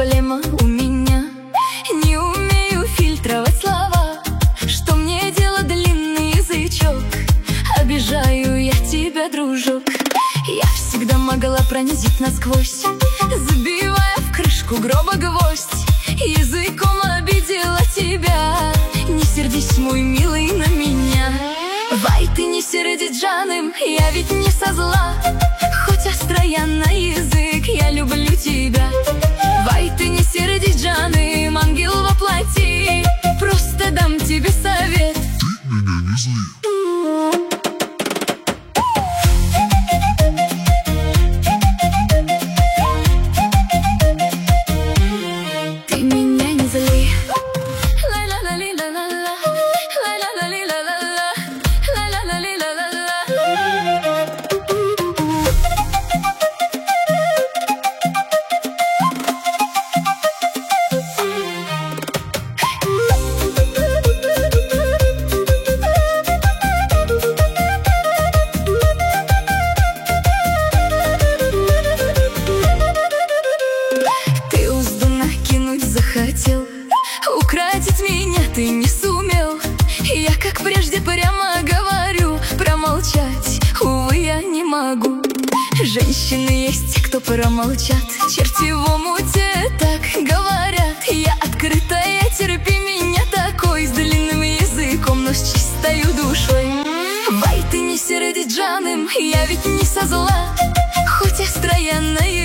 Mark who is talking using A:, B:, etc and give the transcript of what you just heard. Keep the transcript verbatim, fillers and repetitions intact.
A: проблема у меня. Не умею фильтровать слова. Что мне делать, длинный язычок? Обижаю я тебя, дружок. Я всегда могла пронзить насквозь, забивая в крышку гроба гвоздь. Языком обидела тебя. Не сердись, мой милый, на меня. Вай, ты не сердись, Жаным, я ведь не со зла. Хоть остро я на язык, я люблю тебя. Вай, ты не сердись, Жаным, ангел во плоти. Просто дам тебе совет.
B: Ты меня не зли.
A: Захотел укротить меня, ты не сумел. Я, как прежде, прямо говорю. Промолчать, увы, я не могу. Женщины есть те, кто промолчат. Черти в омуте так говорят. Я открытая, терпи меня такой, с длинным языком, но с чистой душой. Вай, ты не сердись, Жаным, я ведь не со зла. Хоть остро я на